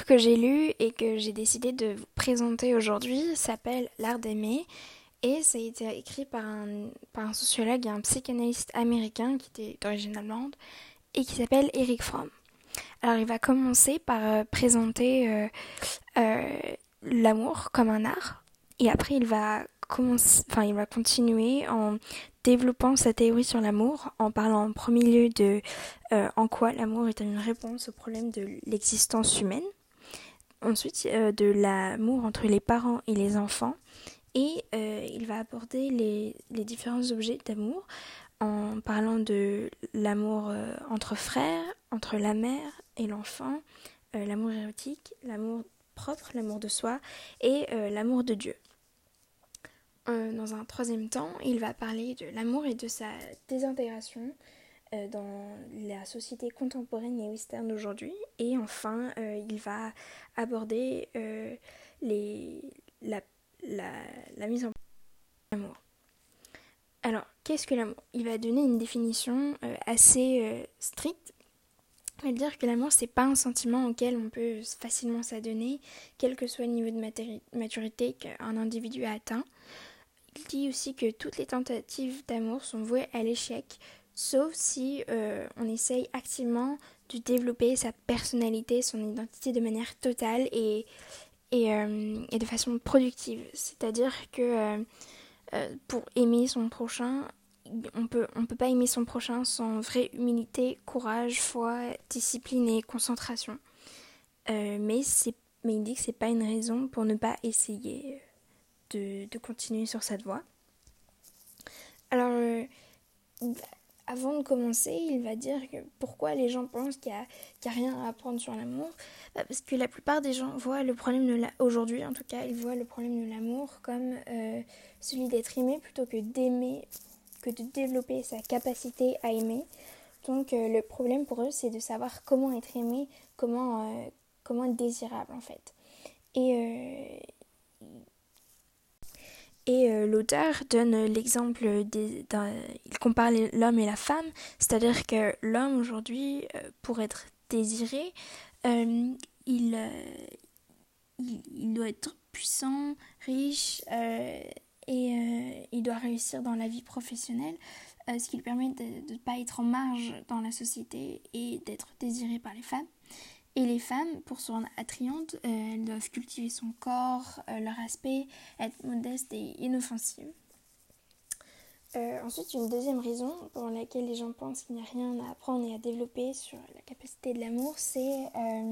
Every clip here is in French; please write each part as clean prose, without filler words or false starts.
que j'ai lu et que j'ai décidé de vous présenter aujourd'hui s'appelle L'art d'aimer et ça a été écrit par un sociologue et un psychanalyste américain qui était d'origine allemande et qui s'appelle Erich Fromm. Alors il va commencer par présenter euh, l'amour comme un art et après il va continuer en développant sa théorie sur l'amour en parlant en premier lieu de en quoi l'amour est une réponse au problème de l'existence humaine. Ensuite, de l'amour entre les parents et les enfants. Et il va aborder les différents objets d'amour en parlant de l'amour entre frères, entre la mère et l'enfant, l'amour érotique, l'amour propre, l'amour de soi et l'amour de Dieu. Dans un troisième temps, il va parler de l'amour et de sa désintégration dans la société contemporaine et western d'aujourd'hui. Et enfin, il va aborder les, la, la mise en place de l'amour. Alors, qu'est-ce que l'amour ? Il va donner une définition assez stricte. Il va dire que l'amour, c'est pas un sentiment auquel on peut facilement s'adonner, quel que soit le niveau de maturité qu'un individu a atteint. Il dit aussi que toutes les tentatives d'amour sont vouées à l'échec, sauf si on essaye activement de développer sa personnalité, son identité de manière totale et de façon productive. C'est-à-dire que pour aimer son prochain, on peut pas aimer son prochain sans vraie humilité, courage, foi, discipline et concentration. Mais il dit que c'est pas une raison pour ne pas essayer de continuer sur cette voie. Alors, avant de commencer, il va dire que pourquoi les gens pensent qu'il y a rien à apprendre sur l'amour. Parce que la plupart des gens voient le problème aujourd'hui, en tout cas, ils voient le problème de l'amour comme celui d'être aimé plutôt que d'aimer, que de développer sa capacité à aimer. Donc, le problème pour eux, c'est de savoir comment être aimé, comment être désirable en fait. Et l'auteur donne l'exemple il compare l'homme et la femme, c'est-à-dire que l'homme aujourd'hui, pour être désiré, euh, il, euh, il doit être puissant, riche et il doit réussir dans la vie professionnelle, ce qui lui permet de ne pas être en marge dans la société et d'être désiré par les femmes. Et les femmes, pour se rendre attrayantes, elles doivent cultiver son corps, leur aspect, être modestes et inoffensives. Ensuite, une deuxième raison pour laquelle les gens pensent qu'il n'y a rien à apprendre et à développer sur la capacité de l'amour, c'est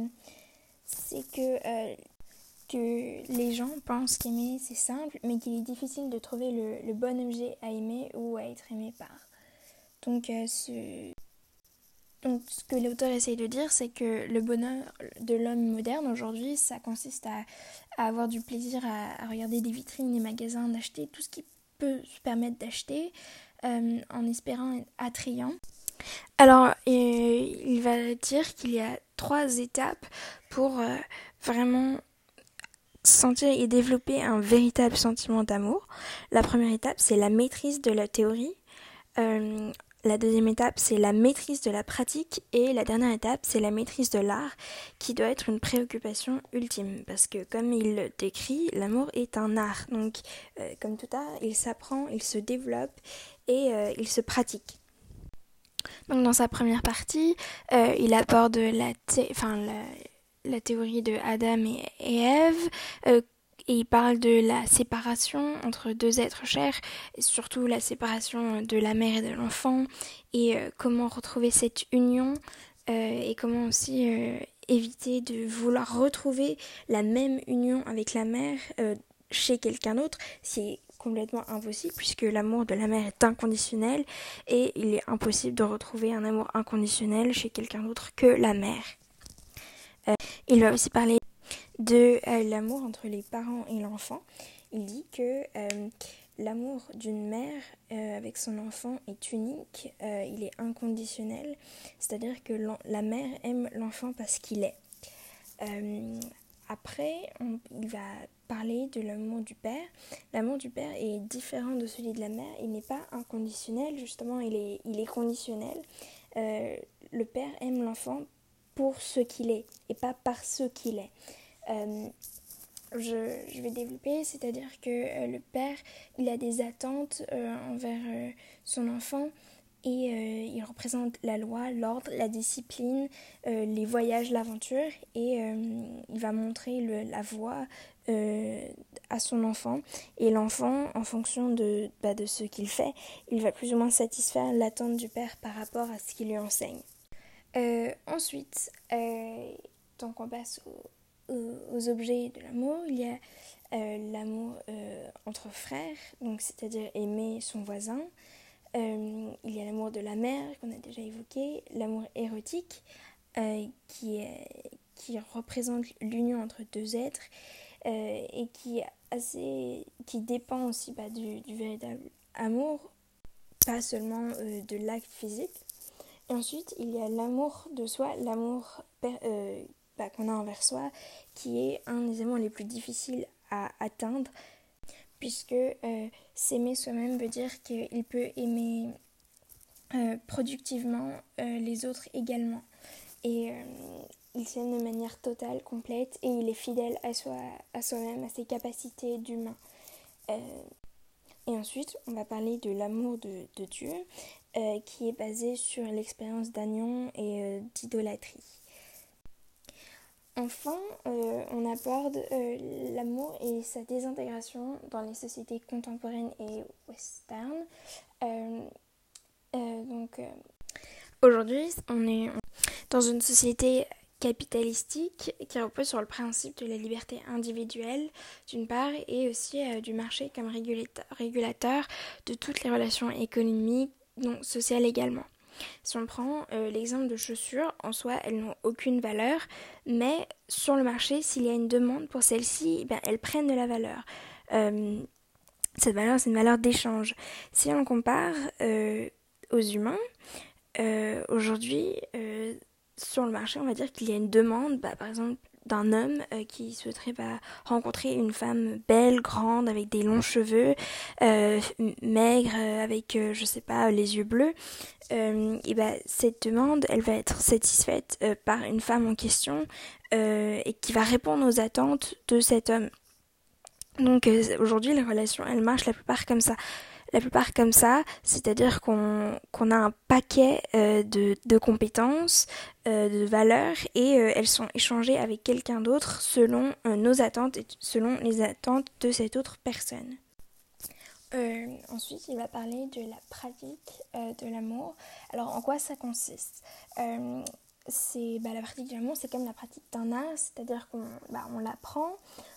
que les gens pensent qu'aimer c'est simple, mais qu'il est difficile de trouver le bon objet à aimer ou à être aimé par. Donc, Donc, ce que l'auteur essaye de dire, c'est que le bonheur de l'homme moderne aujourd'hui, ça consiste à avoir du plaisir à regarder des vitrines, des magasins, d'acheter tout ce qu'il peut se permettre d'acheter en espérant être attrayant. Alors, il va dire qu'il y a 3 étapes pour vraiment sentir et développer un véritable sentiment d'amour. La première étape, c'est la maîtrise de la théorie. La deuxième étape, c'est la maîtrise de la pratique et la dernière étape, c'est la maîtrise de l'art qui doit être une préoccupation ultime parce que comme il le décrit, l'amour est un art. Donc comme tout art, il s'apprend, il se développe et il se pratique. Donc dans sa première partie, il aborde la théorie de Adam et Ève, et il parle de la séparation entre deux êtres chers, et surtout la séparation de la mère et de l'enfant, et comment retrouver cette union, et comment aussi éviter de vouloir retrouver la même union avec la mère chez quelqu'un d'autre. C'est complètement impossible puisque l'amour de la mère est inconditionnel et il est impossible de retrouver un amour inconditionnel chez quelqu'un d'autre que la mère. Il va aussi parler de l'amour entre les parents et l'enfant. Il dit que l'amour d'une mère avec son enfant est unique, il est inconditionnel, c'est-à-dire que la mère aime l'enfant parce qu'il est. Après, il va parler de l'amour du père. L'amour du père est différent de celui de la mère, il n'est pas inconditionnel, justement il est conditionnel. Le père aime l'enfant pour ce qu'il est et pas par ce qu'il est. Je vais développer, c'est-à-dire que le père, il a des attentes envers son enfant et il représente la loi, l'ordre, la discipline, les voyages, l'aventure et il va montrer la voie à son enfant et l'enfant, en fonction de ce qu'il fait, il va plus ou moins satisfaire l'attente du père par rapport à ce qu'il lui enseigne. Ensuite, donc on passe aux objets de l'amour. Il y a l'amour entre frères, donc c'est-à-dire aimer son voisin. Il y a l'amour de la mère qu'on a déjà évoqué, l'amour érotique qui représente l'union entre deux êtres et qui dépend aussi du véritable amour, pas seulement de l'acte physique. Et ensuite, il y a l'amour de soi, l'amour qu'on a envers soi, qui est un des amours les plus difficiles à atteindre, puisque s'aimer soi-même veut dire qu'il peut aimer productivement les autres également. Et il s'aime de manière totale, complète, et il est fidèle à soi-même, à ses capacités d'humain. Et ensuite, on va parler de l'amour de Dieu, qui est basé sur l'expérience d'union et d'idolâtrie. Enfin, on aborde l'amour et sa désintégration dans les sociétés contemporaines et western. Aujourd'hui, on est dans une société capitalistique qui repose sur le principe de la liberté individuelle d'une part et aussi du marché comme régulateur de toutes les relations économiques, donc sociales également. Si on prend l'exemple de chaussures, en soi elles n'ont aucune valeur, mais sur le marché, s'il y a une demande pour celles-ci, elles prennent de la valeur. Cette valeur, c'est une valeur d'échange. Si on compare aux humains, aujourd'hui, sur le marché, on va dire qu'il y a une demande, par exemple, d'un homme qui souhaiterait rencontrer une femme belle, grande, avec des longs cheveux, maigre, avec, les yeux bleus. Cette demande, elle va être satisfaite par une femme en question et qui va répondre aux attentes de cet homme. Donc aujourd'hui, les relations, elles marchent la plupart comme ça, c'est-à-dire qu'on a un paquet de compétences, de valeurs, et elles sont échangées avec quelqu'un d'autre selon nos attentes et selon les attentes de cette autre personne. Ensuite, il va parler de la pratique de l'amour. Alors, en quoi ça consiste ? La pratique de l'amour, c'est comme la pratique d'un art, c'est-à-dire qu'on l'apprend,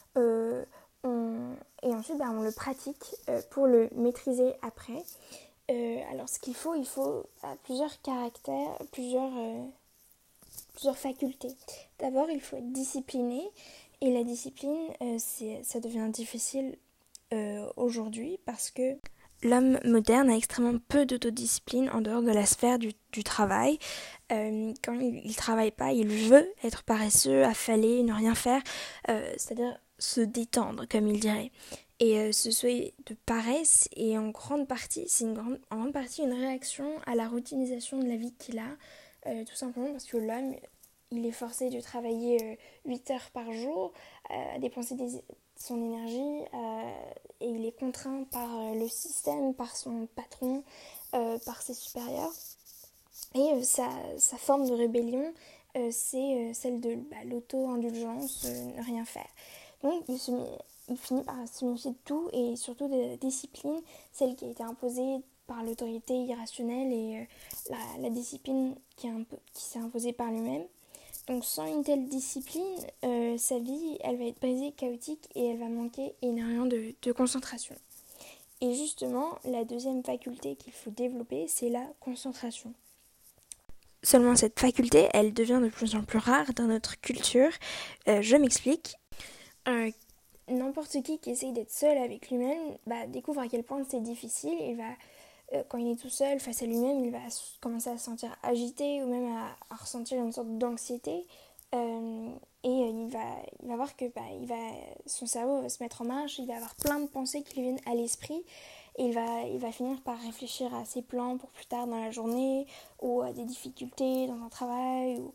et ensuite on le pratique pour le maîtriser après. Alors ce qu'il faut plusieurs caractères, plusieurs facultés. D'abord il faut être discipliné, et la discipline ça devient difficile aujourd'hui parce que l'homme moderne a extrêmement peu d'autodiscipline en dehors de la sphère du travail. Quand il ne travaille pas, il veut être paresseux, affalé, ne rien faire, c'est-à-dire se détendre, comme il dirait. Et ce souhait de paresse est en grande partie une réaction à la routinisation de la vie qu'il a, tout simplement parce que l'homme, il est forcé de travailler 8 heures par jour, à dépenser son énergie, et il est contraint par le système, par son patron, par ses supérieurs. Et sa forme de rébellion, c'est celle de l'auto-indulgence, ne rien faire. Donc il finit par se méfier de tout, et surtout de la discipline, celle qui a été imposée par l'autorité irrationnelle et la discipline qui s'est imposée par lui-même. Donc sans une telle discipline, sa vie, elle va être brisée, chaotique, et elle va manquer énormément de concentration. Et justement, la deuxième faculté qu'il faut développer, c'est la concentration. Seulement cette faculté, elle devient de plus en plus rare dans notre culture. Je m'explique. N'importe qui essaye d'être seul avec lui-même découvre à quel point c'est difficile. Il va, quand il est tout seul face à lui-même, il va commencer à se sentir agité, ou même à ressentir une sorte d'anxiété. Et il va voir que son cerveau va se mettre en marche, il va avoir plein de pensées qui lui viennent à l'esprit. Et il va finir par réfléchir à ses plans pour plus tard dans la journée, ou à des difficultés dans un travail,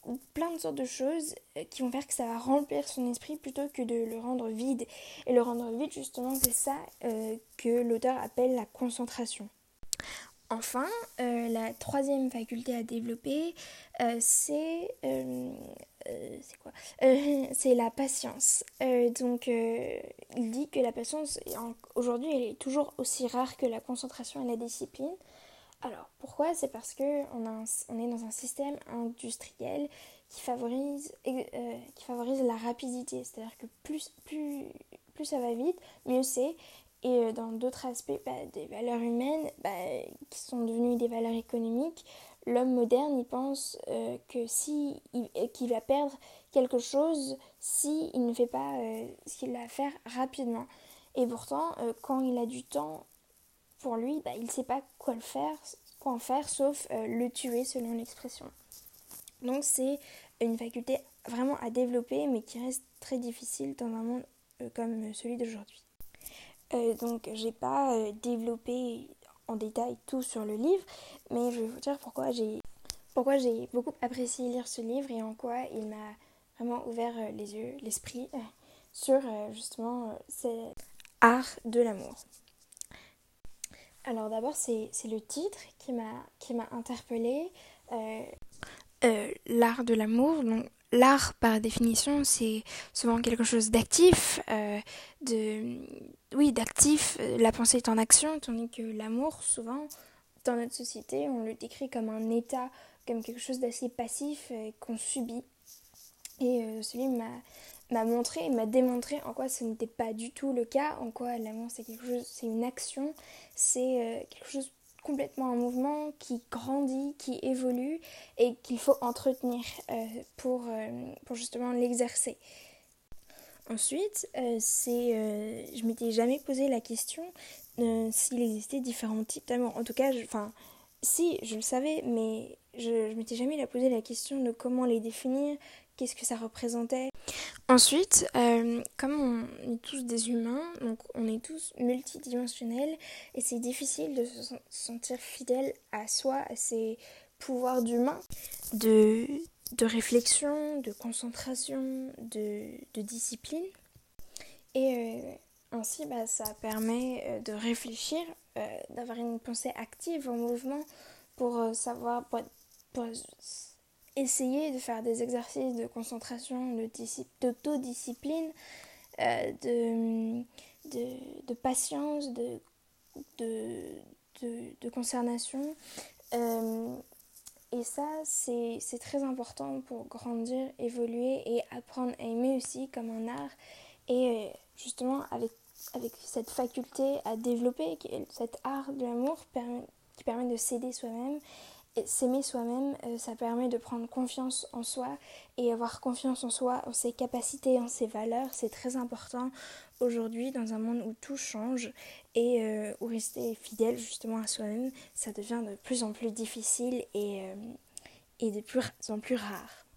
plein de sortes de choses qui vont faire que ça va remplir son esprit plutôt que de le rendre vide. Et le rendre vide, justement, c'est ça que l'auteur appelle la concentration. Enfin, la troisième faculté à développer, c'est quoi c'est la patience. Il dit que la patience, aujourd'hui, elle est toujours aussi rare que la concentration et la discipline. Alors, pourquoi ? C'est parce qu'on est dans un système industriel qui favorise la rapidité. C'est-à-dire que plus ça va vite, mieux c'est. Et dans d'autres aspects des valeurs humaines qui sont devenues des valeurs économiques, l'homme moderne il pense qu'il va perdre quelque chose s'il ne fait pas ce qu'il a à faire rapidement. Et pourtant, quand il a du temps, pour lui, il ne sait pas quoi en faire sauf le tuer selon l'expression. Donc c'est une faculté vraiment à développer mais qui reste très difficile dans un monde comme celui d'aujourd'hui. Donc j'ai pas développé en détail tout sur le livre, mais je vais vous dire pourquoi j'ai beaucoup apprécié lire ce livre et en quoi il m'a vraiment ouvert les yeux, l'esprit sur justement cet art de l'amour. Alors d'abord c'est le titre qui m'a interpellée. L'art de l'amour, donc l'art par définition c'est souvent quelque chose d'actif, d'actif, la pensée est en action, tandis que l'amour souvent dans notre société on le décrit comme un état, comme quelque chose d'assez passif qu'on subit. Et ce livre m'a démontré en quoi ce n'était pas du tout le cas, en quoi l'amour c'est quelque chose, c'est une action, c'est quelque chose complètement en mouvement, qui grandit, qui évolue et qu'il faut entretenir pour justement l'exercer. Ensuite, je m'étais jamais posé la question s'il existait différents types d'amour. En tout cas, si, je le savais, mais je m'étais jamais posé la question de comment les définir, qu'est-ce que ça représentait. Ensuite, comme on est tous des humains, donc on est tous multidimensionnels et c'est difficile de se sentir fidèle à soi, à ses pouvoirs d'humain, de réflexion, de concentration, de discipline. Et ainsi, ça permet de réfléchir, d'avoir une pensée active en mouvement pour pour essayer de faire des exercices de concentration, d'autodiscipline, de patience, de concernation. Et ça, c'est très important pour grandir, évoluer et apprendre à aimer aussi comme un art. Et justement, avec cette faculté à développer, cet art de l'amour qui permet de s'aider soi-même, et s'aimer soi-même, ça permet de prendre confiance en soi et avoir confiance en soi, en ses capacités, en ses valeurs. C'est très important aujourd'hui dans un monde où tout change et où rester fidèle justement à soi-même, ça devient de plus en plus difficile et de plus en plus rare.